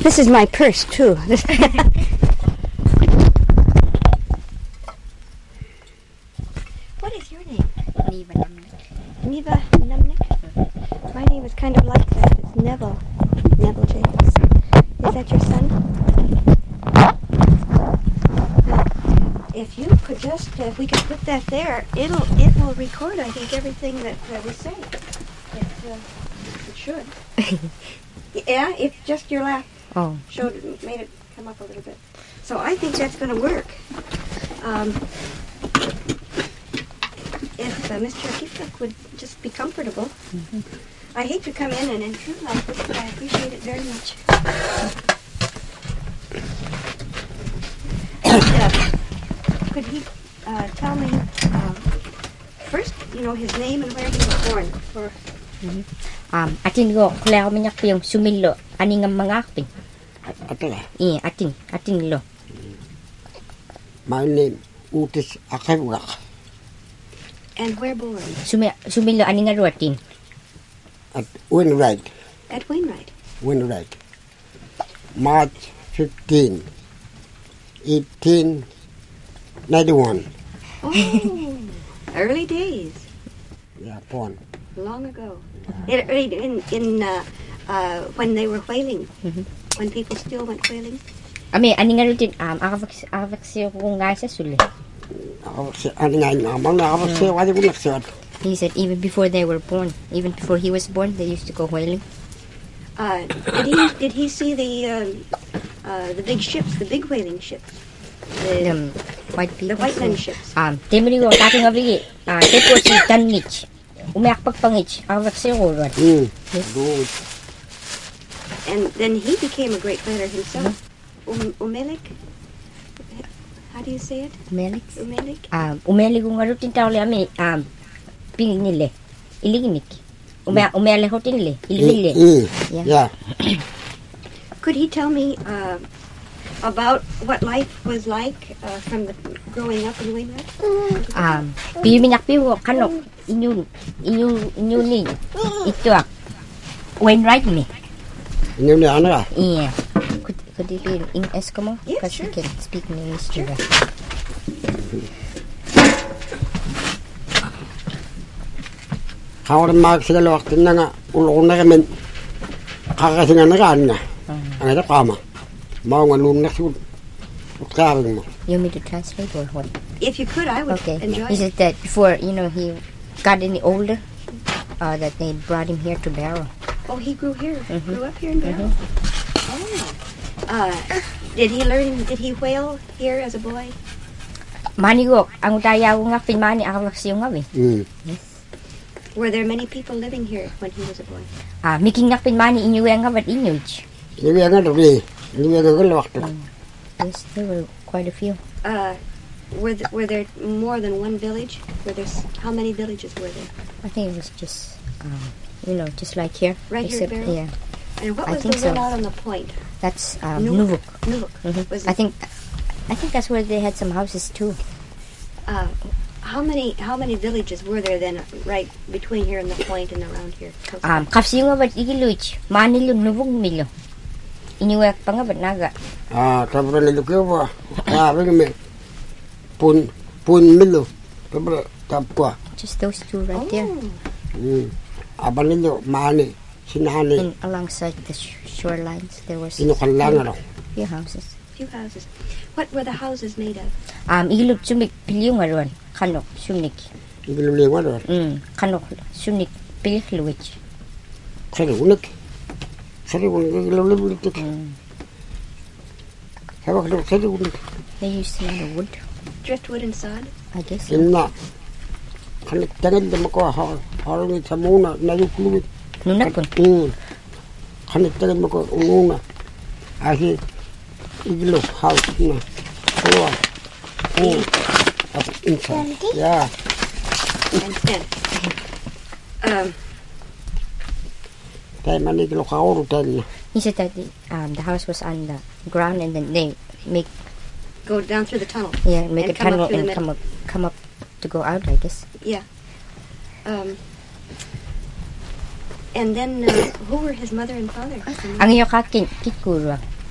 This is my purse too. What is your name? Neva Namnik. Neva Numnick? My name is kind of like that. It's Neville. Neville Jacobs. Is that your son? Now, if you could just, if we could put that there, it will record, I think, everything that we say. It should. Yeah, if just your laugh made it come up a little bit. So I think that's going to work. If Mr. Kipuk would just be comfortable. Mm-hmm. I hate to come in and intrude like this, but I appreciate it very much. Could he tell me first, his name and where he was born? Atin go klao minyak piyong sumilo ani nga mga akping. Atala. Atin lo. My name Utis Akewak. And where born? Sumilo ani nga ruatin. At Wainwright. At Wainwright. Wainwright. March 15, 1891. Oh, early days. Yeah, born. Long ago. In when they were whaling. Mm-hmm. When people still went whaling. Ani nga rutin akavaksyo ko nga sa suli. He said even before they were born, even before he was born, they used to go whaling. Did he see the big ships, the big whaling ships? The whiteman ships. Temri go tating abi tepo si Tanich. Umiyak pagpangich akavaksyo ko ron. And then he became a great whaler himself. Umelik? How do you say it? Umelik. Umelik ko nga rutin tao ami pingin nile. Iliginik. Umele hotin le. Iligile. Yeah. Could he tell me about what life was like from growing up in Wainwright? Piminyak piwo kanok inyo ni ito Wainwright me. Inyo ni ano? Yeah. Could it be in Eskimo? Yes, because sure. you can speak in English too. Sure. Kawan mak sila waktu na nga ulong na kami kakasingan na kanya. Ang ito kama. Mau nga lum na sud. Ukawin mo. You want me to translate or what? If you could, I would enjoy He it. said that before, he got any older, that they brought him here to Barrow. Oh, he grew here. Mm-hmm. Grew up here in Barrow. Oh. Did he whale here as a boy? Manigo, ang utaya ko nga pinmani akavaksyo nga Yes. Were there many people living here when he was a boy? Making nga pinmani inyo nga bat inyoj. Hindi nga dabi. Hindi nga waktu. Yes, there were quite a few. Were there more than one village? How many villages were there? I think it was just, just like here. Right here at Barrow? Yeah. And what I was think the one so. out on the point? That's Nuvuk. Nuvuk. Mm-hmm. I think that's where they had some houses too. How many villages were there then, right between here and the point and around here? Kapsi nga bat igiluch, manilo Nuvuk milo. Iniwak pa nga bat naga. Tabra nilukyo ba? Bigame. Pun milo. Tabra tapwa. Just those two right there. Abanilo mani. Sinani. And alongside the shorelines, there was few houses. Few houses. What were the houses made of? Ilog sumik pilyo nga ron. Kanok, sumik. Ilog nga ron? Kanok, sumik, pilik luwich. Sariunik. Ilog. They used a lot of wood. Driftwood and sod? I guess so. Inna. Kanik tangan dama ko harang sa muna na yukluwit. Nuna po? Kanik tangan mo ko ununa. Asi iglo house na. Kawa. Up inside. Yeah. Tayo maniglo ka oro tayo. He said that the house was on the ground and then they go down through the tunnel. Yeah, make a tunnel and come up to go out, I guess. Yeah. And then who were his mother and father? Ang iyo ka kikuro.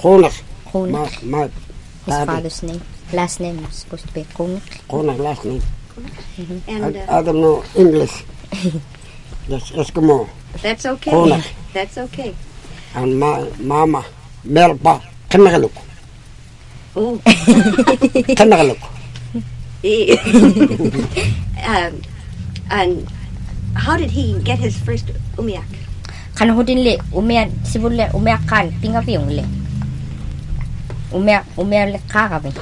Kronak. Kronak. His father's name. Last name was supposed to be Kronak. Kronak last name. And I don't know English. That's Eskimo. that's okay. Kronak. That's okay. And my mama, Melba, Kanagaluk. Oh. Kanagaluk. And how did he get his first umiak? Kan hodin le umiak sibul le umiak kan pingaviong le. Umiak le kakabi.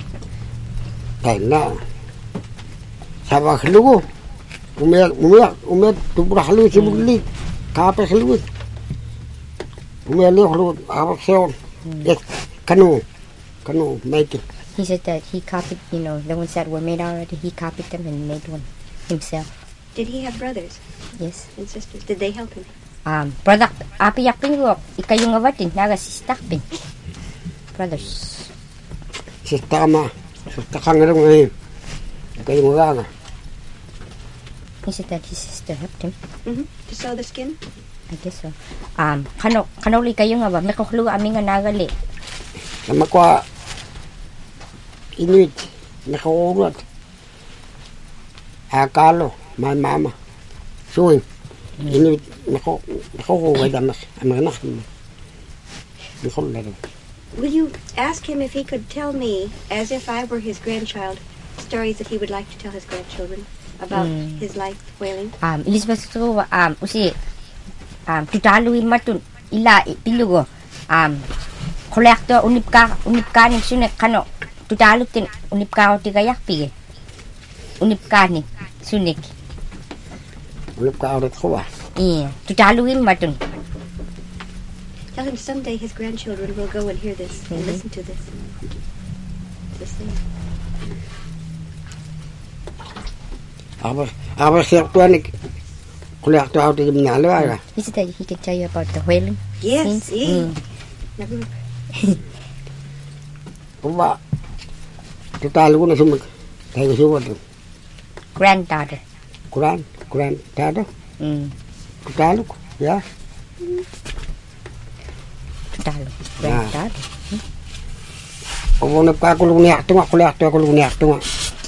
Kaya sabah lugu. Umiak tubra halu sibul li. Kape halu. Umiak li halu abak seon. Yes, canoe, make it. He said that he copied, the ones that were made already, he copied them and made one himself. Did he have brothers Yes. and sisters? Did they help him? Brother, api yakping wok, ikayong awatin, naga sistakpin. Brothers. Sistama, sistakangarong ngayon. Kayo mga. He said that his sister helped him. To sew the skin? I guess so. Kanoli kayo nga ba? May kuhluga aming nga nagali. Sama ko Inuit, nakaurot. Akalo, my mama. Suing. Inuit, nakakuha damas. Amanak. Will you ask him if he could tell me, as if I were his grandchild, stories that he would like to tell his grandchildren about his life whaling? Elizabeth so usi tutaluin matun ila pilugo kolektor unipka ni sunek kano tutalutin unipka o tigayak pige unipka ni sunek unipka o ko tutaluin matun. Tell him someday his grandchildren will go and hear this and listen to this. Aber sertuanik kolektor out in Nalwa. He said that he could tell you about the whaling. Yes, Kuba tutalu na sumag. Tayo suwat. Granddaughter. Granddaughter. Tutalu, yeah. Tutalu. Granddaughter. Obo na pa kulung niak tunga kulung niak tunga.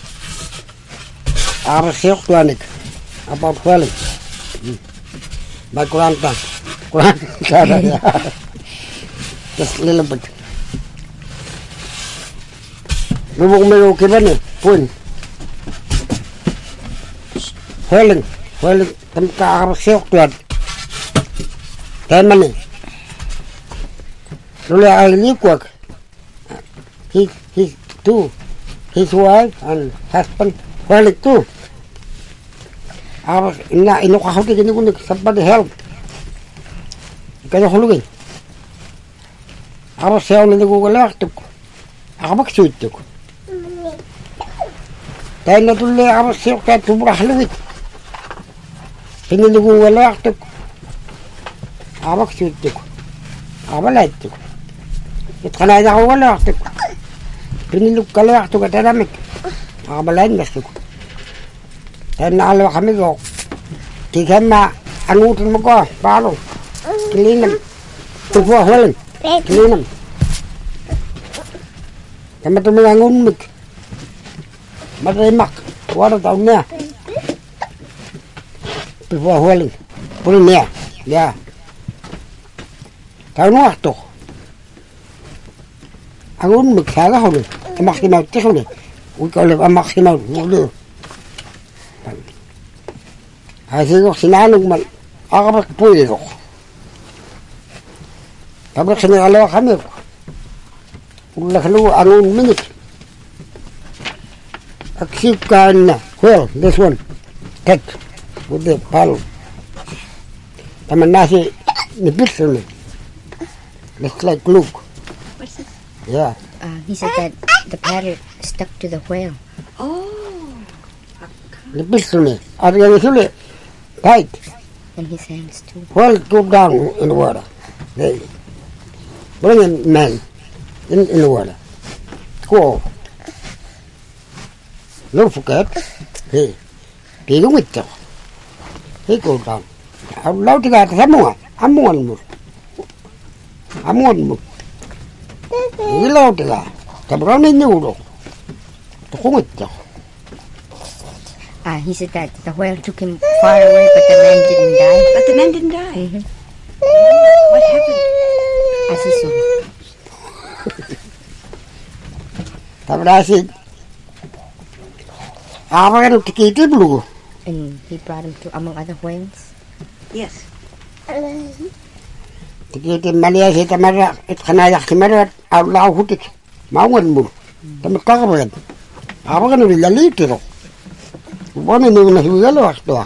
Aber sertuanik about whaling. By Grandpa. Just a little bit. Lubog may okay ba ni? Pun. Whaling. Tamka tuad. Tema ni. Luli alilikwag. He's two. His wife and husband. Whaling too. Awas inukahuli gini kunik somebody help. Kaya hulugin. Awas siya na nagugulaktok. Akabak suitok. Tayo na tuloy awas siya kaya tubra halugit. Pinilugugulaktok. Akabak suitok. Akabalaitok. Ito ka na nakugulaktok. Pinilugulaktok at alamik. Akabalain gastok. Tayo nakalawa kami ko. Tigan anutin mo ko. Palo. Kilinam. Tugwa huling. Kilinam. Kama tumilangun mig. Mataymak. Wala taon niya. Tugwa huling. Pulin niya. Yeah. Taon mo ato. Angun mig saga huling. Amakimaw tis huling. Uy amakimaw. Huling. Hasilok sinanong man, akabak puwi ko. Kabak sinangalawa kami ko. Ulakalu anong minute. Aksip ka na. Well, this one. Cut. With the palo. Taman nasi, nipis me. It's like look. What's this? Yeah. He said that the paddle stuck to the whale. Oh. Nipis me. At yung isuli. Tight. And his hands too. Well, go down in the water. They bring a man in the water. Go. Don't forget. He go with you. He go down. I'm allowed to get someone. I'm one more. Ilaw tila. Tabranin niyo. Tukungit. He said that the whale took him far away, but the man didn't die. But the man didn't die. Mm-hmm. What happened? Asiso. Tabrasin. Awan tikiti blue. And he brought him to among other whales. Yes. Tikiti Malaysia tamara itkhanayak timara Allah hutik. Mawan mo. Tamakakaban. Awan nilalito. One in the yellow door.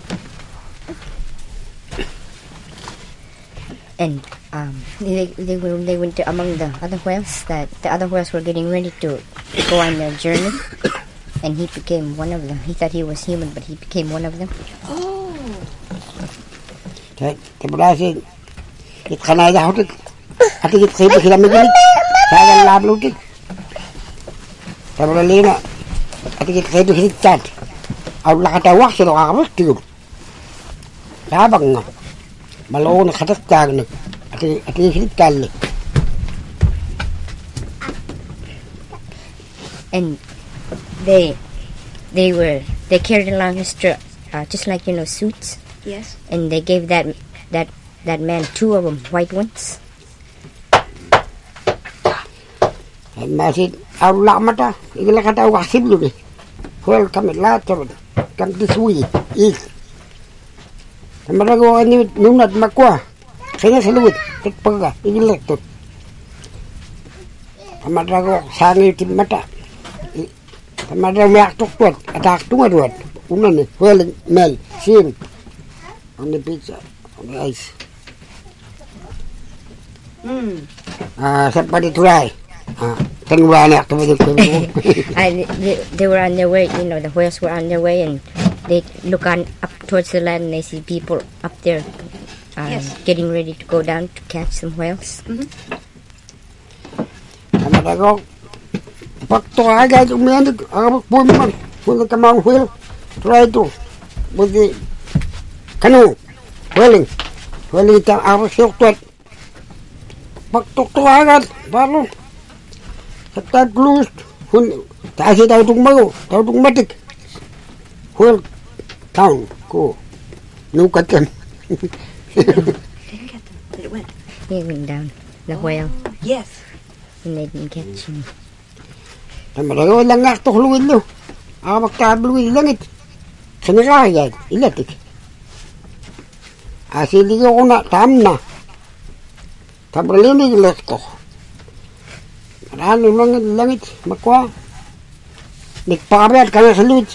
And they went to among the other whales. That the other whales were getting ready to go on their journey, and he became one of them. He thought he was human, but he became one of them. Oh. Tabrasin. Itkhanayak hutik. Ati kitkhayba sila magalit. Sagal lablutik. Tabralina. Ati kitkhayba sila chat. Allah katawak sila kakabas tiyo. Labang nga. Maloo na katakag na. Ati hilikal na. And they carried along just like suits. Yes. And they gave that man 2 of them, white ones. Masid Allah mata. Igala katawak siblo ni. Well, come at last of it. Come this way, eat. Tamarago ni nunat makwa. Kaya sa luwit, tikpaga, igilektot. Tamarago sangi timata. Tamarago miyak tuktot, atak tungadwat. Una ni, well, mel, sim. On the pizza, on the ice. Somebody try. They were on their way, the whales were on their way, and they look up towards the land and they see people up there getting ready to go down to catch some whales. Tamarago, pakto agad umiandig, puman, when come on whale, try to, with the canoe, whaling ita ako silkwet. Pakto agad, balo. Sa closed, taasi tautong matik. Whale town ko. Nukat yan. Didn't get them. But it went. He went down, the whale, Yes. and they didn't catch him. Tamarago lang akto huluin lo. Ako magtabluin langit. Sanagayad, ilatik. Asili ko na, tam na. Tabralinig lekto. Marami mga langit, makwa. Nagpakabayad ka na sa luwit.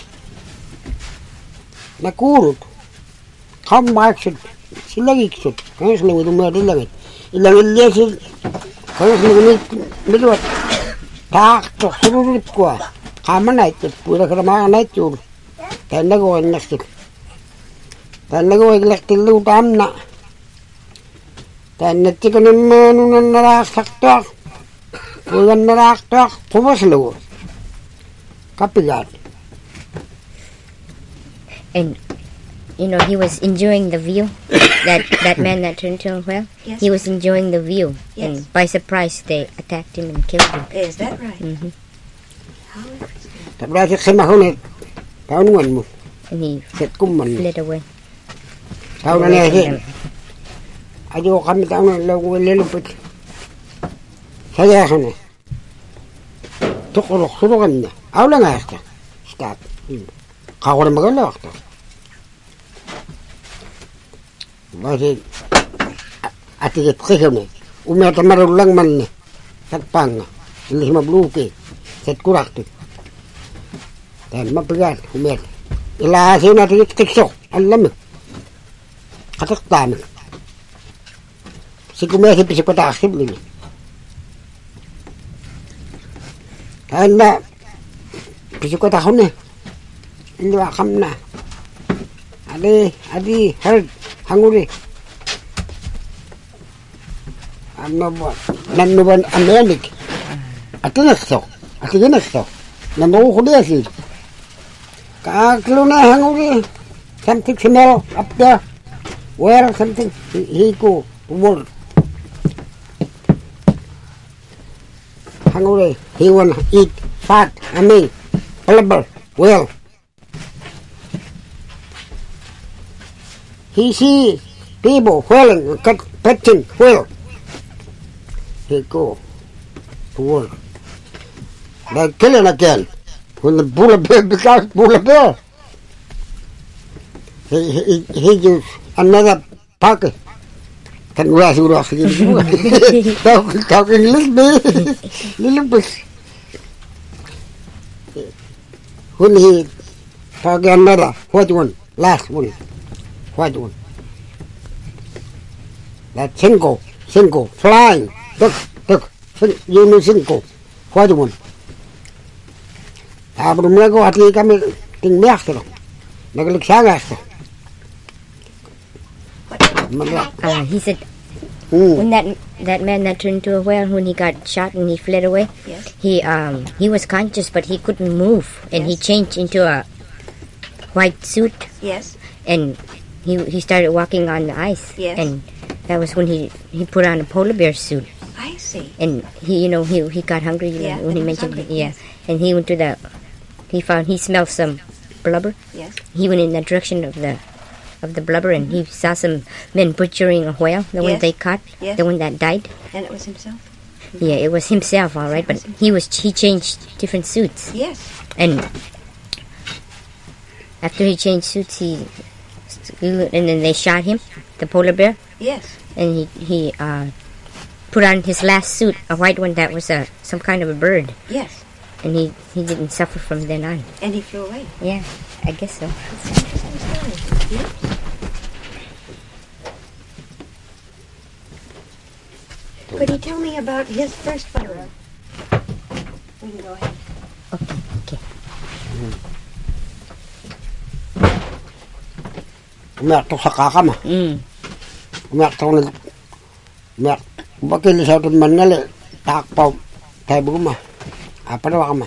Nakurot. Kambaksot. Silang iksot. Kaya sa luwit umari langit. Ilang ilyasin. Kaya sa luwit miluwat. Takto, sururut ko. Kama na ito. Pura ka naman na ito. Kaya nagawa ang nastil. Kaya nagawa ang nastil lutam na. Kaya natika naman nung narasakto. Pugan naraktak, pumaslo. Kapigat. And, he was enjoying the view. That man that turned into a whale, yes. He was enjoying the view. Yes. And by surprise, they attacked him and killed him. Is that right? Mm-hmm. How interesting. Tabrasi simahunit. Taunungan mo. And he Set kuman. fled away. Taunan niya si. Ayaw kami taunan lang lilupit. Saya ka na. Tukulok-tulokan na. Aw lang asta. Stop. Kako na magalaw asta. Kasi, atikit kayo na. Umiyata marulang man na. Sagpang na. Ilis mabluki. Set kurakti. Dahil mapigan. Umiyata. Ilahasin na atikit kiksok. Alam mo. Kataktan. Si kumiyasi pisipataksib nila. Dahil na, pisikot ako na. Hindi akam na. Adi, hard, hanguri. Ano ba? Nanuban Amerik. Ati nasto. Nanuhuli asi. Kaklo na hanguri. Something smell up there. Where something he go to work. hungry. He want to eat fat. Blubber, whale. He see people whaling, catching whale. He go to work. They kill him again. When the polar bear becomes polar bear, he use another pocket. Can we ask you talking little bit. When he talk another, white one, last one, white one. That single, flying, look, you know single, white one. Pero luego a ti kami tingmiak to. Nagligsagas to. He said when that man that turned into a whale, when he got shot and he fled away, yes. he was conscious but he couldn't move, and he changed into a white suit. Yes. And he started walking on the ice. Yes. And that was when he put on a polar bear suit. I see. And he got hungry when he mentioned hungry, it. Yeah. Yes. And he went to he smelled some blubber. Yes. He went in the direction of the blubber, and he saw some men butchering a whale, the one they caught, the one that died. And it was himself? Yeah, it was himself, all right, but he changed different suits. Yes. And after he changed suits, and then they shot him, the polar bear. Yes. And he put on his last suit, a white one that was some kind of a bird. Yes. And he didn't suffer from then on. And he flew away. Yeah, I guess so. It's an interesting story. Yeah. Could he tell me about his first photo? We can go ahead. Okay. Umiyak to sa kakama. Umiyak to na. Umiyak. Bakit sa atin manali. Takpaw. Tayo buguma. Apa na kama?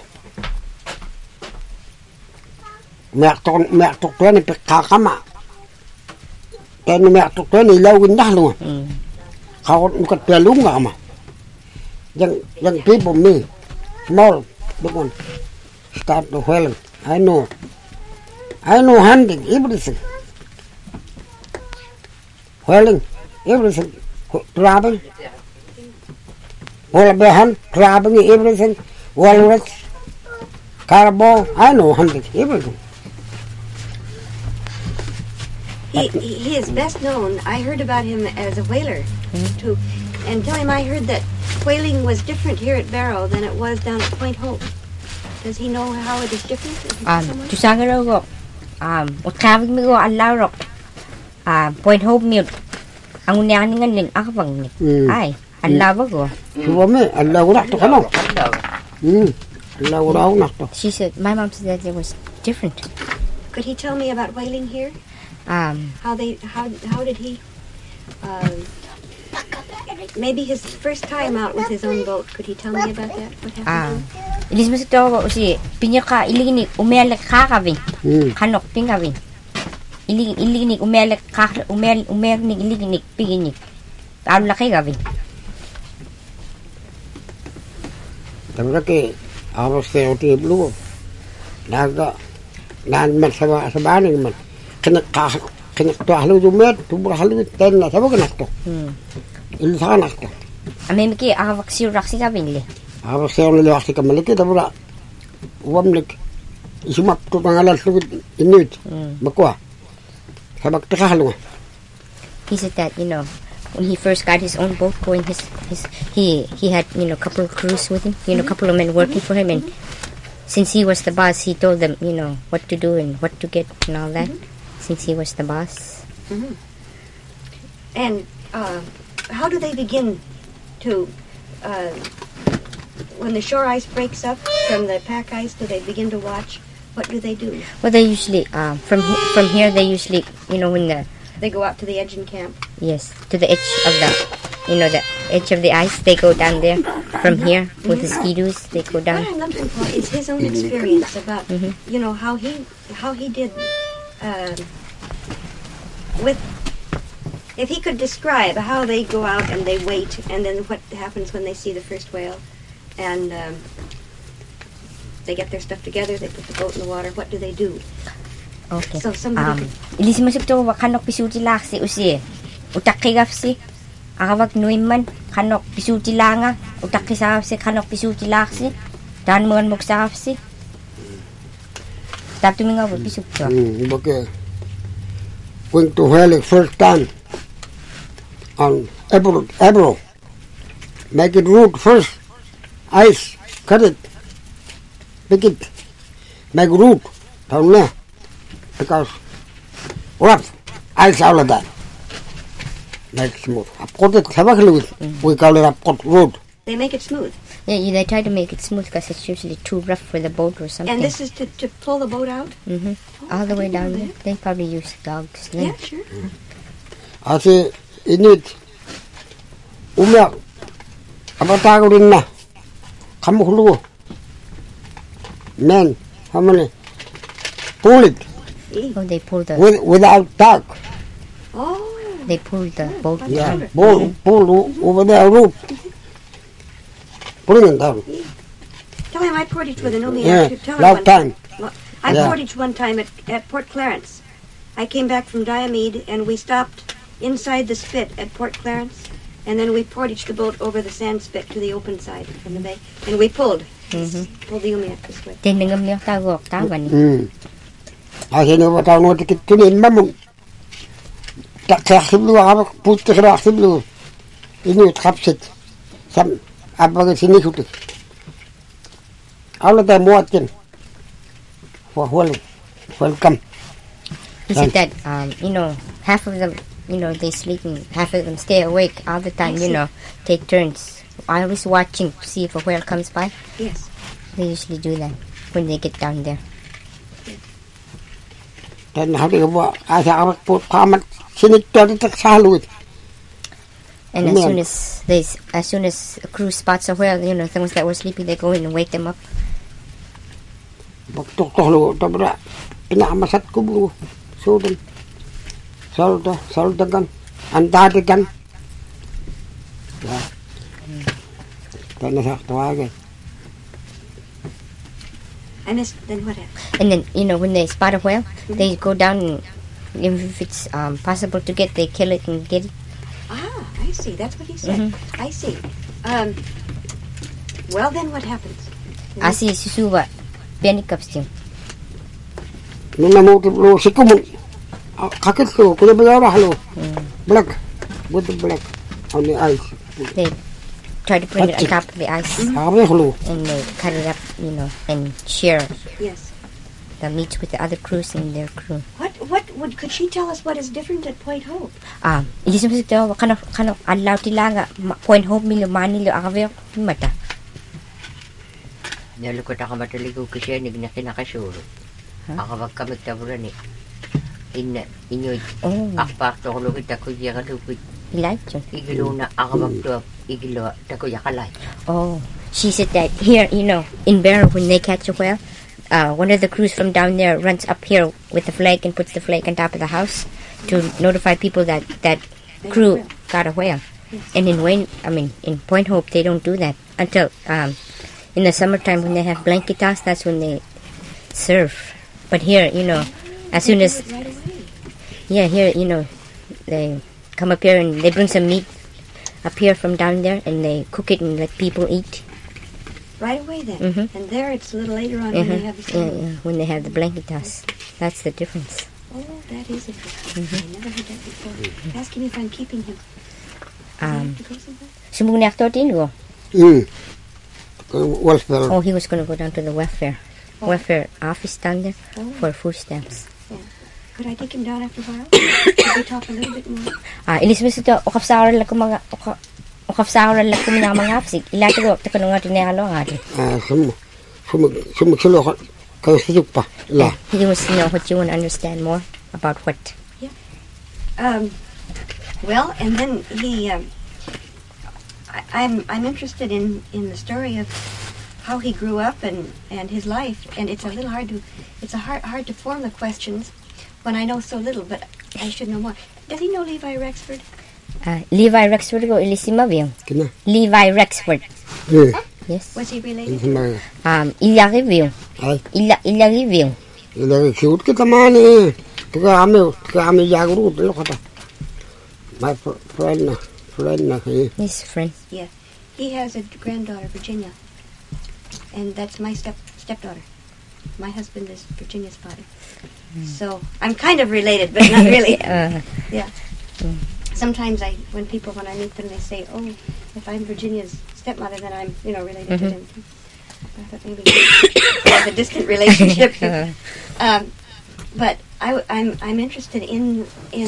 Umiyak to ni kakama. Kaya umiyak to ni ilawin na lunga. Kau nukat pelung kama. Yang people me. Small. Big one. Start to whaling. I know hunting, everything. Whaling, everything. Trapping. Polar bear hunt, trapping, everything. Walrus, caribou, I know hunting, everything. He is best known. I heard about him as a whaler, too. And tell him I heard that whaling was different here at Barrow than it was down at Point Hope. Does he know how it is different? To sagaro go. Traveling me go allow rock. Point Hope milk. Ang unyanin nga ning akabang ni. Ay, allow go. Suwa me, allow na to kano. Allow na to. She said, my mom said that it was different. Could he tell me about whaling here? How did he? Maybe his first time out with his own boat. Could he tell me about that? What happened? Ilis mo sa tawa si pinyaka iliginig umelek kakaving. Kanok pingaving. Iliginig umelek umernig iliginig piginig. Ano laki gaving. Tapi awas teo ti blue. Naga nan man sa baning man. Kena to halu dumet, tu halu ten na sabo kana to. Il sa na to. Ame miki awak si raksi gaving le. Awas teo le raksi kamaliki tabura. Wamlik. Isumap to pangalan sugod init. Makwa. Sabak ta halu. He said that, when he first got his own boat going, he had, a couple of crews with him, a couple of men working for him, and since he was the boss, he told them, what to do and what to get and all that, since he was the boss. And how do they begin to, when the shore ice breaks up from the pack ice, do they begin to watch? What do they do? Well, they usually, from here, they usually, when they go out to the edge and camp. Yes, to the edge of the edge of the ice. They go down there. From here with the ski-doos, they go down. What I'm looking for is his own experience about, how he did with. If he could describe how they go out and they wait, and then what happens when they see the first whale, and they get their stuff together. They put the boat in the water. What do they do? Okay. So somebody ilis masuk to kanok pisuti laksi usi. Utakigafsi. Akawag nuiman kanok pisuti langa. Utakisafsi kanok pisuti laksi. Dan mga muksafsi. Tap to mingaw pisuk to. Okay. Went to Hell first time on April. Make it root first. Ice. Cut it. Pick it. Make root down there. Because rough. Ice all of that. Make smooth. Upcut it. We call it upcut root. they make it smooth. Yeah, they try to make it smooth because it's usually too rough for the boat or something. And this is to pull the boat out? Mm-hmm. All the way down there. They probably use dogs. Yeah, sure. I say, you need umiyak. Abatago rin na. Kamukulu. Men, how many? Pull it. Oh, they pull the without tag. Oh. they pull the boat Yeah, down. pull over there root. Pulling it down. Tell him I portaged with an Umi. Yeah, Tell him last time. I Yeah. portaged one time at Port Clarence. I came back from Diomede and we stopped inside the spit at Port Clarence, and then we portaged the boat over the sand spit to the open side from the bay, and we pulled the Umi up this way. Tiningam niya tawag tawan. I say, no, what I want to get to in Mamun. That's a blue, I have put the grass blue. You know, it helps it. Some, I'm going to finish it. All of them watching. For welcome. He said that, half of them, they sleep and half of them stay awake all the time, take turns. I was watching to see if a whale comes by. Yes. They usually do that when they get down there. Then how do you walk? I say, I will put Pamat, Sinik, Salud. And as soon as a crew spots a whale, things that were sleeping, they go in and wake them up. Pagtuktok tabra, pinamasat ko bro. Sudan. Saldagan. Andadigan. Yeah. Then nasaktawagan. And then what happened? And then, when they spot a whale, they go down and if it's possible to get, they kill it and get it. Ah, I see. That's what he said. I see. Well, then what happens? Asi susuba, pianikapstim. Nuna mo tiblo, sikumun. Kakit ko, kula ba yara halo? Black. With the black on the ice. They try to bring it on top of the ice. And they cut it up, and share Yes. the meat with the other crews in their crew. Could she tell us what is different at Point Hope? Ilisam sa ito, kano, alaw tilaga, Point Hope milo, manilo, akavyo, mata. Nalukot ako mataligo kasi nig na kinakasuro. Ako magkamagtabura ni. Inyoy. Akpak to kulukit ako yakalukit. Ilay yun. Igilo na ako magtuap. Igilo tako yakalay. Oh, she said that here, in Barrow, when they catch a whale, one of the crews from down there runs up here with the flag and puts the flag on top of the house to notify people that crew got a whale. And in Point Hope, they don't do that until in the summertime when they have blanket toss. That's when they surf. But here, as soon as here, they come up here and they bring some meat up here from down there and they cook it and let people eat. Right away then. And there it's a little later on when they have the ceremony. When they have the blanket toss. That's the difference. Oh, that is interesting. I never heard that before. Ask him if I'm keeping him. Sumbong actor din go? Welfare. Oh, he was going to go down to the welfare office down there for food stamps. Yeah. Could I take him down after a while? Could we talk a little bit more? Ilis ito, ukapsauran lang ko mga hapsik. Ilati ko, tako nung atin na ano nga. Sumagsulo kayo siyuk pa. He wants to know what you want to understand more about what. Yeah. Well, and then he, I'm interested in the story of how he grew up and his life, and it's a little hard to form the questions when I know so little, but I should know more. Does he know Levi Rexford? Levi Rexford ko ilisima biyong. Kina? Levi Rexford. Yes. Was he related? Ilarivium. Ai. Ilarivium. Ilari cute kita mani. Tiga ame jagru tu kata. My friend His friend. Yeah. He has a granddaughter, Virginia. And that's my stepdaughter. My husband is Virginia's father. So I'm kind of related, but not really. Yeah. Sometimes when I meet them, they say, "Oh, if I'm Virginia's stepmother, then I'm, related to him." I thought maybe we have a distant relationship. But I'm interested in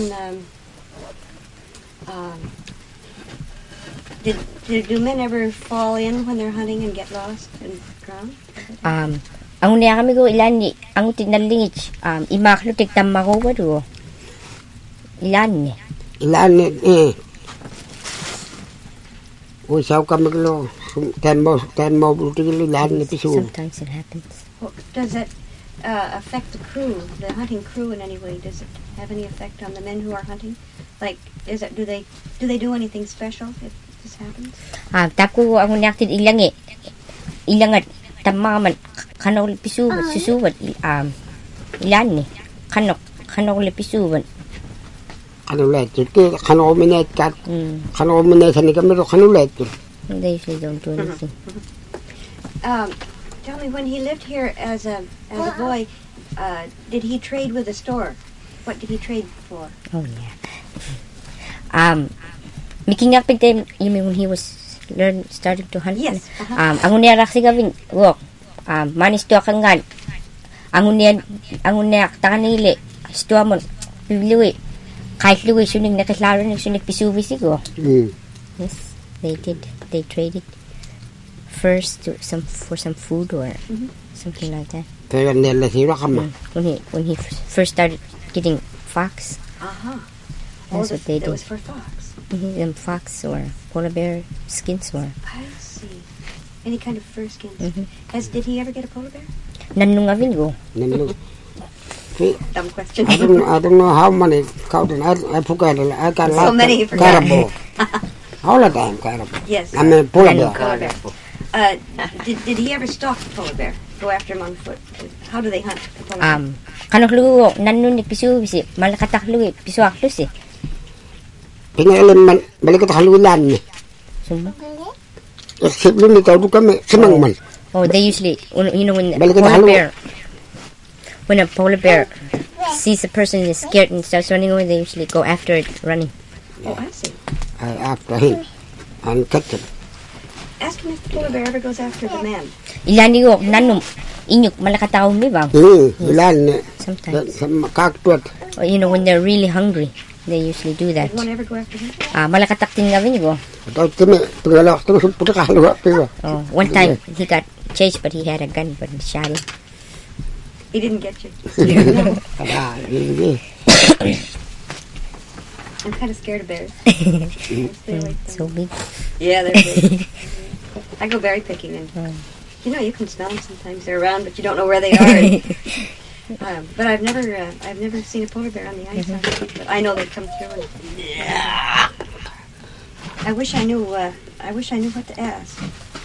do men ever fall in when they're hunting and get lost and drown? Ang niya kami go ilan ni ang tinalingit imaklo tigtam mako ba do ilan ni we saw kami lo ten mo butigil ilan ni pisu. Sometimes it happens. Well, does that affect the crew, the hunting crew in any way? Does it have any effect on the men who are hunting? Like, do they do anything special if this happens? Taku ang niya tid ilangat tamaman kanol pisubat ilan ni kanok le pisubat kanulet ke kanominate kat kanominate ni kami ro kanulet. They usually don't do anything. Tell me, when he lived here as a boy, did he trade with the store? What did he trade for? Oh yeah. Making up with them, you mean when he was starting to hunt? Yes. Ang unya raksi gawin walk. Manis to kangan. Ang unya takanili. Sto mo bibliwi. Kahit luwi suning nakaklaro ng suning pisubisi ko. Yes, they did. They traded first for some food or something like that. Pero nila sira kami. When he first started getting fox. That's what they did. It was for fox. Them fox or polar bear skins or. I see. Any kind of fur skins. Did he ever get a polar bear? Nanungavin go. Dumb question. I don't know how many counting. I forgot. I got so many. Caribou. All the time caribou. Yes. I mean polar bear. Did he ever stalk the polar bear? Go after him on foot? How do they hunt the polar bear? Kanok lugo nanun ni pisu bisi malakatak lugo pisu aklus eh. Pinailan man balik at halulan ni. Summa. Sebelum itu tu kami senang man. Oh, they usually when a polar bear sees a person is scared and starts running away, they usually go after it running. Oh, I see. After him and catch him. Ask him if the polar bear ever goes after the man. Ilan niyo nanum inyuk malakataw mi bang? Ilan ni. Sometimes. Kaktuat. Or when they're really hungry, they usually do that. Did one ever go after him? Malakatak din gawin niyo. One time he got chased, but he had a gun, but he shot him. He didn't get you. I'm kind of scared of bears. So big. Yeah, they're big. I go berry picking, and you can smell them sometimes. They're around, but you don't know where they are. But I've never seen a polar bear on the ice. But I know they come through. I wish I knew what to ask.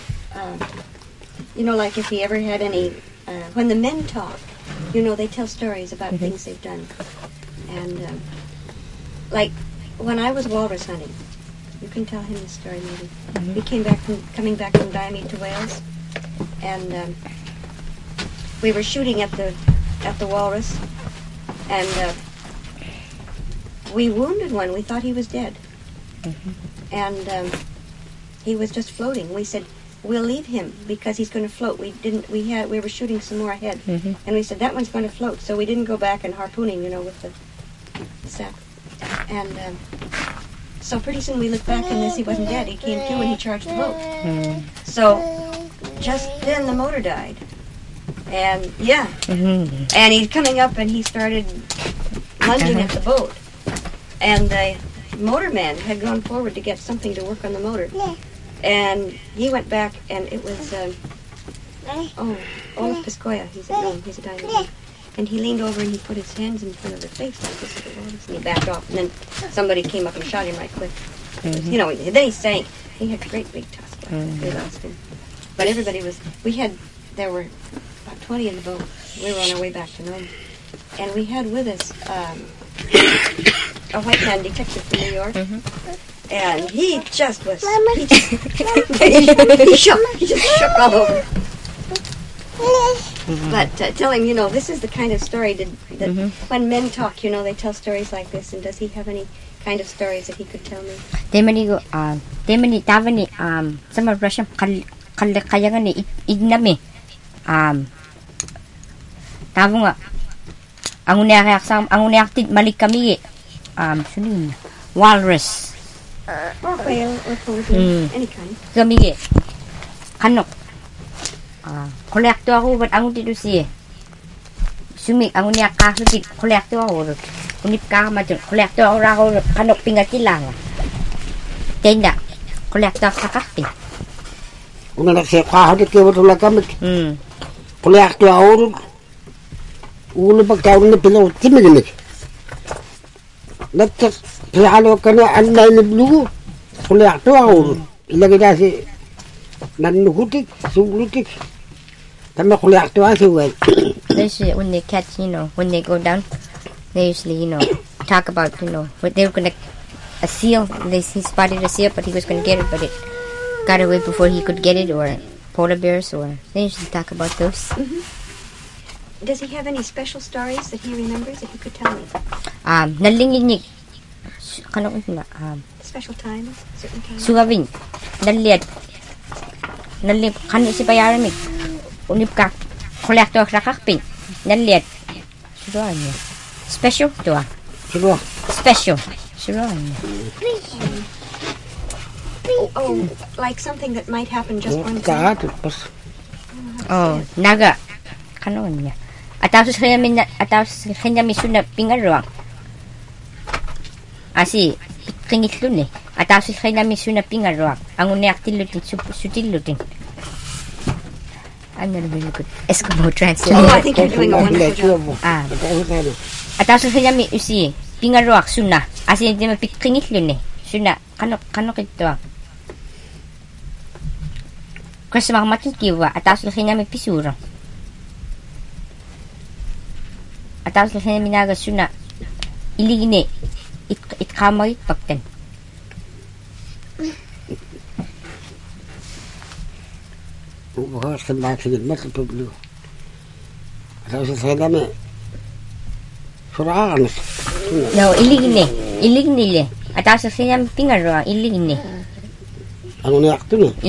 Like if he ever had any. When the men talk, they tell stories about things they've done, and like when I was walrus hunting, you can tell him the story maybe. We coming back from Diomede to Wales, and we were shooting at the walrus, and we wounded one. We thought he was dead, and he was just floating. We said, we'll leave him because he's going to float. We were shooting some more ahead, and we said that one's going to float. So we didn't go back and harpooning, with the sack. And so pretty soon we looked back and he wasn't dead. He came to and he charged the boat. So just then the motor died, and and he's coming up and he started lunging at the boat, and the motorman had gone forward to get something to work on the motor. And he went back, and it was Olaf Piscoya. He's a diver. And he leaned over and he put his hands in front of the face like this at the walrus, and he backed off. And then somebody came up and shot him right quick. Then he sank. He had great big tusks. We lost him. But everybody was. There were about 20 in the boat. We were on our way back to Nome, and we had with us a white man detective from New York. And he just was. He just shook all over. But tell him, this is the kind of story that when men talk, they tell stories like this. And does he have any kind of stories that he could tell me? Some of Russian kayagan ni ignami. Tavunga. Ang uniyak tid malik kami. Walrus. Or whale, or pelican, any kind. Kami kanok. Kolekto ako ba't ang dito siya? Sumik ang uniyak ka sutik kolekto ako. Unip ka matun kolekto ako kanok pingatilang. Tenda kolekto sa kakpin. Una nagsekha hadi kewa tula kami. Kolekto ako. Una pagkawin na pilaw timigimik. Nagkas Pihalo ka na anay ni Blue. Kolekto ako. Ilagay na si nanukutik, sulutik. Tama kolekto ako well. Usually when they catch, when they go down, they usually, talk about, what they were going to, a seal. He spotted a seal, but he was going to get it, but it got away before he could get it, or polar bears, or they usually talk about those. Does he have any special stories that he remembers that he could tell me? Nalinginig. Special times, certain times. Sugavin, naliyad. Kano si payaramig. Unip ka, kolekto sa kakpin. Naliyad. Suruan niya. Special to Special. Suruan niya. Oh, like something that might happen just one time. Naga. Kano niya. Atapos kanya may sunap pingaruang. Asi, kingit lun eh. Atapos kanya may sunap pingaruang. Ang uniyak tilutin, sutilutin. I'm not very good Eskimo translator. Oh, I think you're doing a wonderful job. Atapos kanya may usi, pingaruang, suna. Asi, hindi mapikingit lun eh. Suna, kano kito ang. Kasi makamakikiwa, atapos kanya may pisurang. Atapos kanya may nagasuna. Iligine. It kamoy pagten. Bukas kan bakit mas pablo. Atau saya kami suraan. No, iligine le. Atapos kanya may pingaro, iligine. Ano niyak to ni?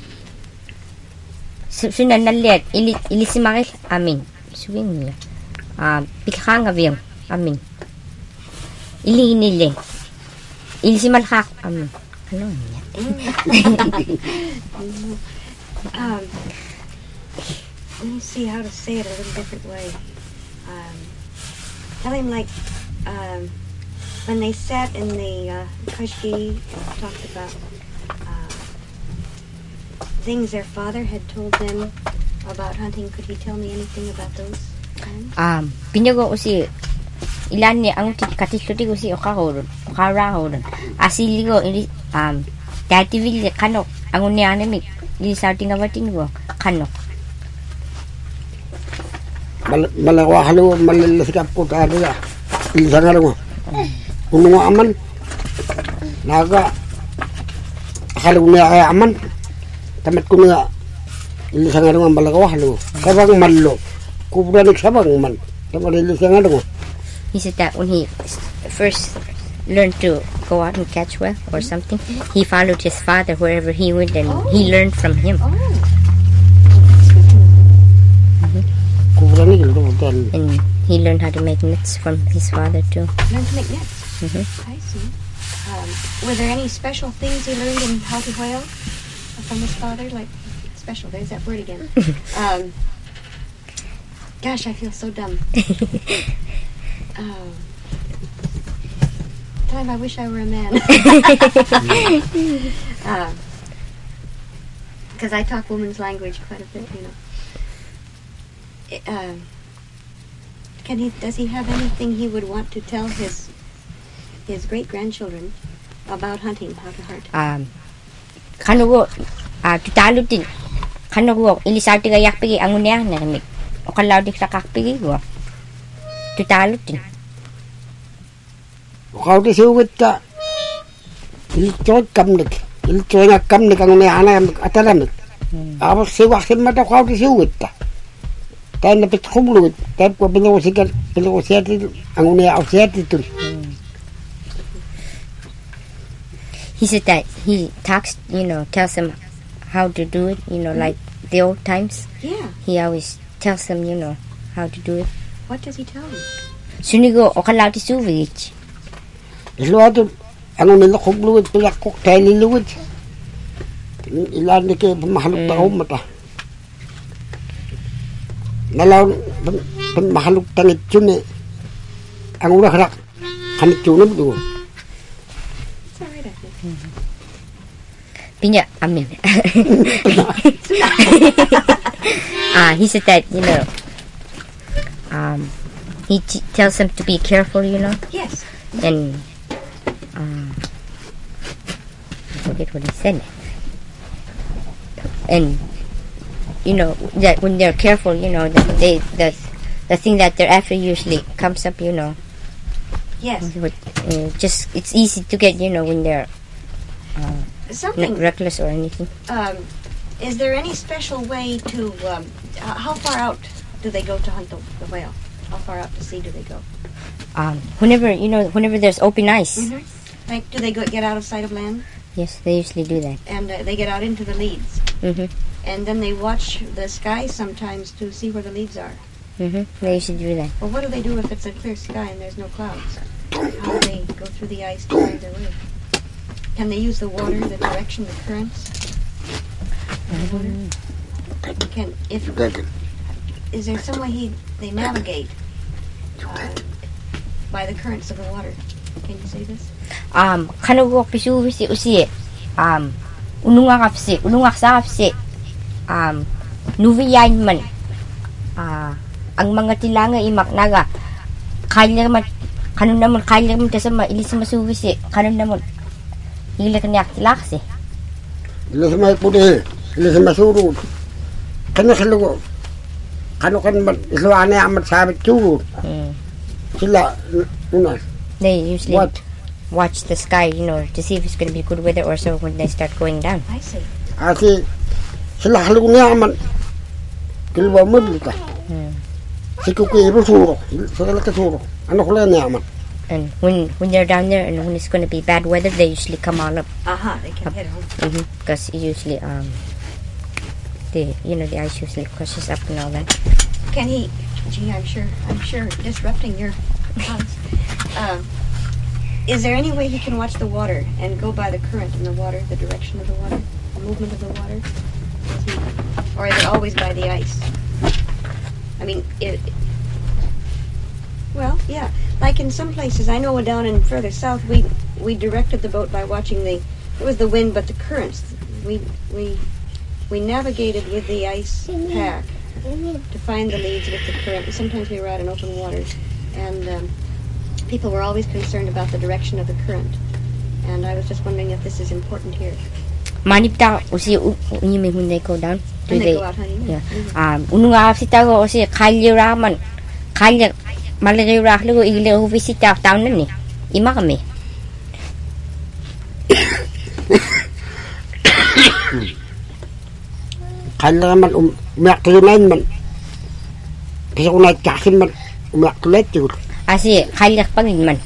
Sunan nalet, ilisimakil amin. Suwin nila. Pikakang abiyang amin. Iligine le. Ilisimalhak amin. Ano niya? Let me see how to say it a little different way. Tell him like when they sat in the Kashgi and talked about things their father had told them about hunting. Could he tell me anything about those times? Pinyago usi ilan ni ang katisluti usi okahorun asiligo dati vil kanok ang unianamik ili starting awatin go kanok malawa halu malasikap ko tadi ya ili sangar mo kuno aman naga halu niya aman tamat kuno ili sangar mo malawa halu sabang mallo kubra ni sabang man tamat ili sangar mo. He said that when he first learned to go out and catch well or something, he followed his father wherever he went and he learned from him. And he learned how to make nets from his father too. Learned to make nets? I see. Were there any special things he learned in how to whale from his father? Like, special, there's that word again. Gosh, I feel so dumb. Time I wish I were a man. Because I talk woman's language quite a bit, Does he have anything he would want to tell his great-grandchildren about hunting, how to hunt? Kanugo, tutalutin. Kanugo, ilisarti gayak pigi, ang unya na kami. O kalaw dik sa kakpigi go. Tutalot din. O kau di siwit ka. Ilitsot kamnik. Ilitsot nga kamnik ang unya na atalamik. Ako siwaksin mata kau di siwit ka. Tayo napit kumluit. Tayo ko pinukusiyatin ang unya ausiyatin ito. He said that he talks, tells them how to do it, like the old times. Yeah. He always tells them, how to do it. What does he tell them? Sunigo, okalaw ti suvich. Iluwato, ano nila kumluit, pilakok, tayo niluwit. Ilan na kayo pamahalog na mata. Nalaw, pamahalog tangit yun eh. Ang urak-rak, kanit yun naman doon. Pinya, amin. He said that, he tells them to be careful, Yes. And, I forget what he said. And, that when they're careful, the thing that they're after usually comes up, Yes. It's easy to get, when they're Something. not reckless or anything. Is there any special way to, how far out do they go to hunt the whale? How far out to sea do they go? Whenever there's open ice. Mm-hmm. Like, do they get out of sight of land? Yes, they usually do that. And they get out into the leads. Mm-hmm. And then they watch the sky sometimes to see where the leads are. Mm-hmm. They usually do that. Well, what do they do if it's a clear sky and there's no clouds? How do they go through the ice to find their way? Can they use the water, the direction, the currents? Is there some way they navigate by the currents of the water? Can you say this? Kanugo pisu usi ununga sa kapsi nuviyan man ang mga tilanga imak naga kaya man kanun naman tasama ilis masuvisi kanun naman ilik niyak tilaksi ilis may pudi ilis masurud kanya salugo kan isluane amat sabit churud sila they usually watch the sky, to see if it's going to be good weather or so when they start going down. I see. Asi sila halungnya aman. Kilwa mabluka. Sikuki rusuro, sila kasuro. Ano kula niya aman. And when they're down there and when it's going to be bad weather, they usually come all up. They can head home. Because usually the ice usually crushes up and all that. Can he? Gee, I'm sure disrupting your house. Is there any way he can watch the water and go by the current in the water, the direction of the water, the movement of the water? Or is it always by the ice? I mean, yeah. Like in some places, I know down in further south, we directed the boat by watching it was the wind, but the currents. We navigated with the ice pack to find the leads with the current. And sometimes we were out in open waters. And people were always concerned about the direction of the current, and I was just wondering if this is important here. Manipta usi unyimi when they go down. When they go out hunting. Yeah. Ununga sita go usi kalira man kalya malira lugo igile ho visita town ni ima kami. Kalira man umakliman man. Kasi kung nagkasin man umaklit yun. Asi kailak pangin man.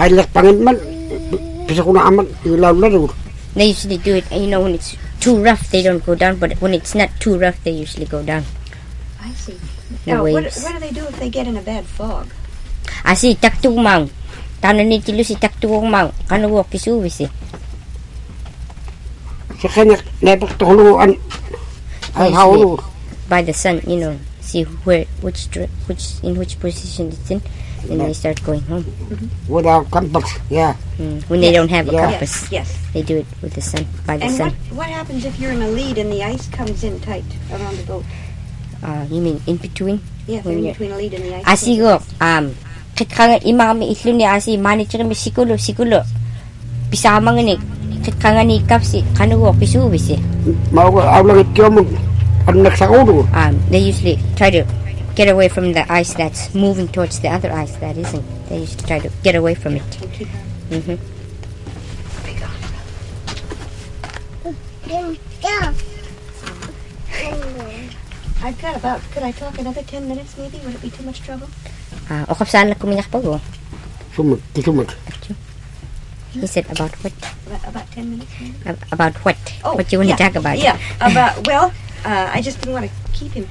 Bisa kuna aman ilaw na rin. They usually do it, when it's too rough, they don't go down. But when it's not too rough, they usually go down. I see. Now, what do they do if they get in a bad fog? Asi taktugmang. Tanan ni tilo si taktugmang. Kano wo pisuwisi. Sa kanya napagtuluan ay hawlo. By the sun, see in which position it's in. And they start going home. Without compass, yeah. When they don't have a compass, yes, they do it with the sun, by the sun. And what happens if you're in a lead and the ice comes in tight around the boat? You mean in between? Yeah, in between a lead and the ice. Asigo, kitkanga imami itlo ni asi manager mi sikulo. Pisama nga ni kitkanga ni kapsi kanuwo pisuwisi. Mau awlang ityo mo They usually try to get away from the ice that's moving towards the other ice that isn't. They used to try to get away from it. I've got about, could I talk another 10 minutes maybe? Would it be too much trouble? O kapsaan lang kuminyak pa go. Sumut. He said about what? About 10 minutes maybe? About what? What you want to talk about? Yeah, I just didn't want to keep him.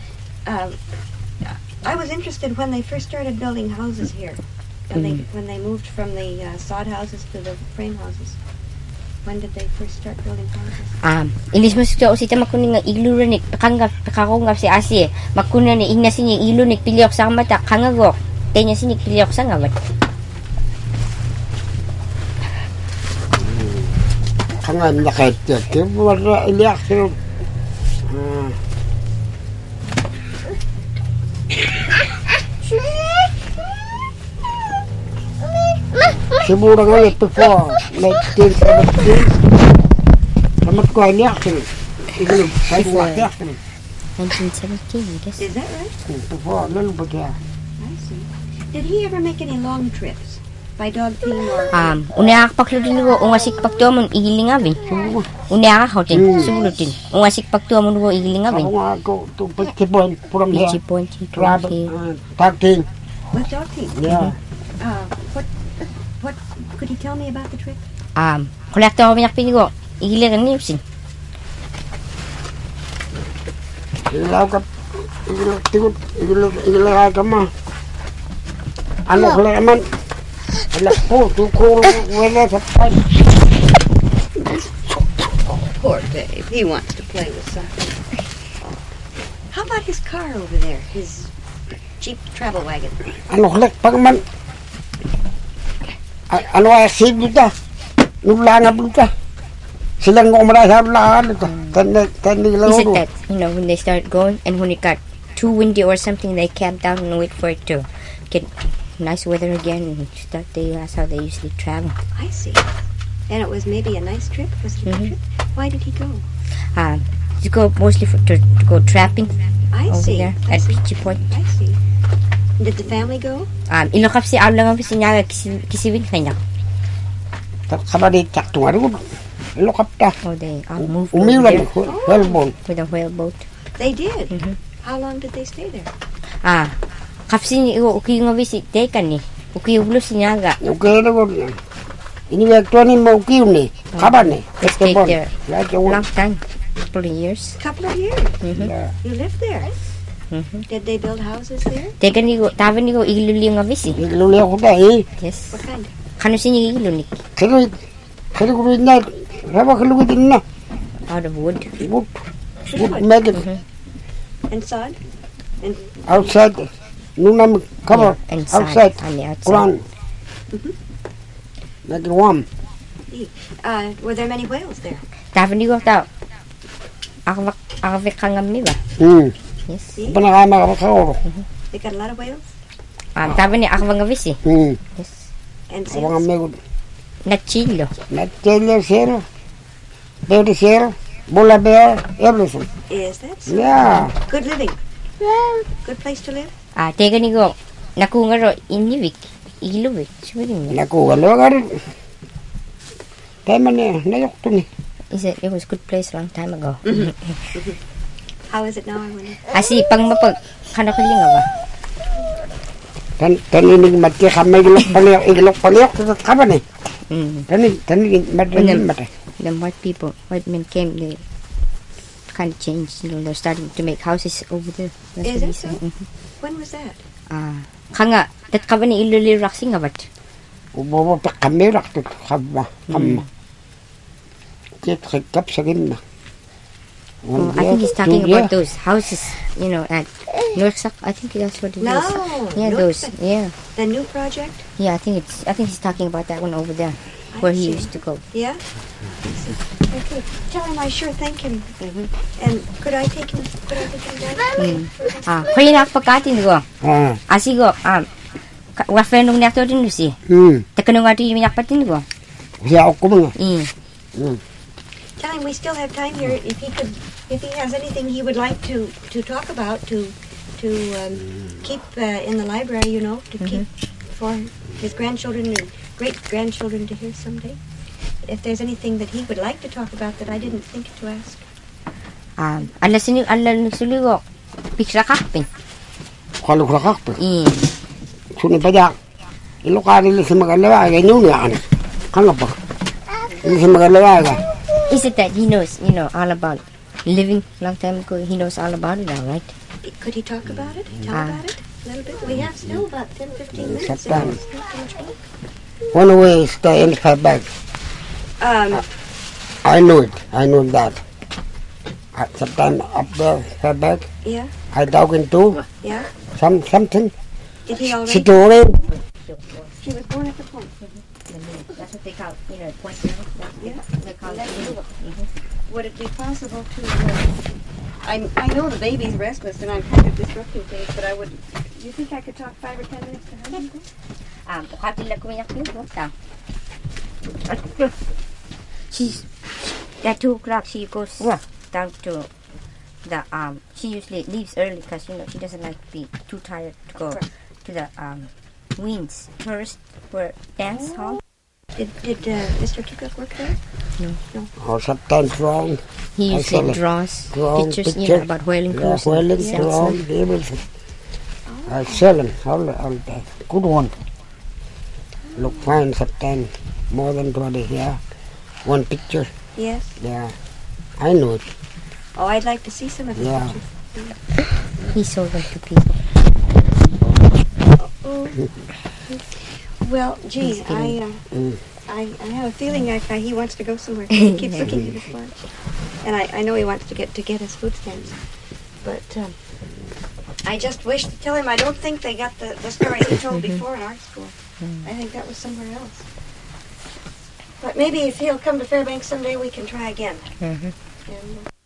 I was interested when they first started building houses here. When they moved from the sod houses to the frame houses. When did they first start building houses? Ilis mo sa usita makuning nga igluran ni pakakongap si Asi. Makuna ni igna sini ilu ni piliok sa mata kangagok. Tenya sini piliok sa ngabat. Kangan nakait ya. Wala iliak sila. Siguro nga ito po, 1917. Samat ko ay niyak sila. Igulog, kahit wakiyak sila. 1917, I guess. Is that right? Ito po, lalubag yan. I see. Did he ever make any long trips? By dog team or... Unayak paklo din ko, ungasik pakto mo, igilingabin. Unayak ako din, sulo din. Ungasik pakto mo, igilingabin. Ako nga ako, ito, Pichipoint, from here. Pichipoint, Tag team. With dog team? Yeah. What could you tell me about the trip? Kolekta ako minyak pinigo, igiligan niyo sin. Igilaw ka ma. Ano kaya man? Alam po, tukong wala sa pan. Poor babe, he wants to play with something. How about his car over there? His Jeep travel wagon? Ano kaya pag man? Ano ay sibyo ta? Nulanga po ta. Silang umara sa ulangan ito. Is it that, when they start going and when it got too windy or something, they camp down and wait for it to get nice weather again and that's how they usually travel. I see. And it was maybe a nice trip? Was it a good trip? Why did he go? To go mostly to go trapping over there at Pichipoint. I see. Did the family go? Ilokap si Aula nga si niya kisibin kanya. Kabadit sakto nga rin. Ilokap ta. Oh, they moved Umiwan, whaleboat. With a whaleboat. They did? How long did they stay there? Kapsi ni uki nga visit teka ni. Uki ulo si niyaga. Uki na ko. Iniwagto ni mo uki ni. Kaban ni. They stayed there long time. Couple of years. Couple of years? Yeah. You lived there? Did they build houses there? Teka ni ko, tabi ni ko igiluli nga visi. Igiluli ako tayo. Yes. What kind? Kano si niya igiluli? Kalugurin na. Raba kalugurin na. Out of wood. Wood metal. And sod? And outside. Nung namin cover. And outside. On the outside. Kuran. Make it warm. Were there many whales there? Tabi ni ko tao. Akavik kangam ni ba? Yes. Panakama ka pa They got a lot of whales? Tabi ni akavang visi. Yes. And seals? Nachilo. Nachilo, seal. Baby seal. Bula bear. Everything. Is that so? Yeah. Good living? Good place to live? Teka ni ko, nakunga ro inivik. Iluvik. Nakuha lo ka rin. Tema niya, nayok to ni. It was a good place a long time ago. How is it now, I wonder? Asi pang mapag kanakalinga ba? Taninig mati kami igilok paliok tutot kaban eh. Taninig mati. The white men came, they kind of changed. They're starting to make houses over there. Is it so? When was that? Kanga, that kaban ni iluli raksing abat. Ubo pa kami rakto kaba. Kap sa gina. I think he's talking about those houses, at Noorsak. I think that's what it is. Yeah, those. Yeah. The new project? Yeah, I think he's talking about that one over there, where he used to go. Yeah. Okay. Tell him I sure thank him. And could I take him down? Kaya nakapagkatin ko. Asi ko. Wafe nung nakto din si. Takanong ati yung nakpatin ko. Siya ako mga. Tell him we still have time here. If he could if he has anything he would like to talk about, to keep in the library, you know, to keep for his grandchildren and great-grandchildren to hear someday. If there's anything that he would like to talk about that I didn't think to ask. Alla suligo picture kakpin. Kalau kerakak pun. Sudah banyak. Ilo kali ini semagalawa ay nyuni ani. Kangapa? Ini semagalawa ay. Is it that he knows, you know, all about living long time ago? He knows all about it now, right? Could he talk about it? Tell about it? A little bit? We have still about 10-15 minutes. Sometimes. One way is the end her back. I know it. I know that. Sometimes up there, her back. Yeah. I dug into. Yeah. Something. Did he already? She told him. She was born at the point. That's what they call, you know, point. Yeah. They call it. Would it be possible to? I know the baby's restless and I'm kind of disrupting things, but I would. Do you think I could talk 5 or 10 minutes to her? She's at 2 o'clock. She goes down to the She usually leaves early because, you know, she doesn't like to be too tired to go to the Wings first for dance hall. Did Mr. Tukuk work there? No. Or sometimes wrong. He usually draws pictures, you know, about whaling crews. Yeah, whaling, drawing, everything. I sell them, all the good one. Look fine sometimes, more than 20 here. One picture. Yes. Yeah, I know it. Oh, I'd like to see some of the pictures. He sold them to people. Well, gee, I have a feeling like he wants to go somewhere. He keeps looking at his watch, and I know he wants to get his food stamps. But I just wish to tell him I don't think they got the story he told before in art school. I think that was somewhere else. But maybe if he'll come to Fairbanks someday, we can try again. And,